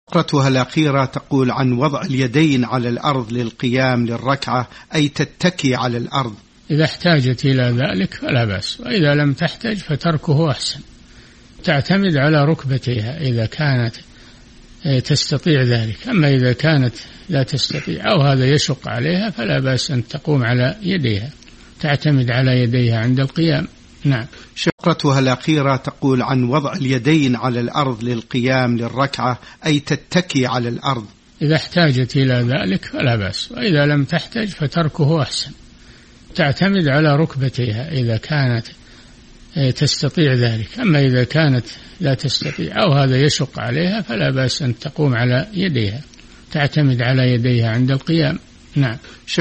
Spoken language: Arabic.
فقرتها الأخيرة تقول عن وضع اليدين على الأرض للقيام للركعة، أي تتكي على الأرض. إذا احتاجت إلى ذلك فلا بأس، وإذا لم تحتاج فتركه أحسن. تعتمد على ركبتيها إذا كانت تستطيع ذلك، أما إذا كانت لا تستطيع أو هذا يشق عليها فلا بأس أن تقوم على يديها، تعتمد على يديها عند القيام. نعم. فقرتها الأخيرة تقول عن وضع اليدين على الأرض للقيام للركعة، أي تتكي على الأرض. إذا احتاجت إلى ذلك فلا بأس، وإذا لم تحتاج فتركه أحسن. تعتمد على ركبتيها إذا كانت تستطيع ذلك، أما إذا كانت لا تستطيع أو هذا يشق عليها فلا بأس أن تقوم على يديها، تعتمد على يديها عند القيام. نعم.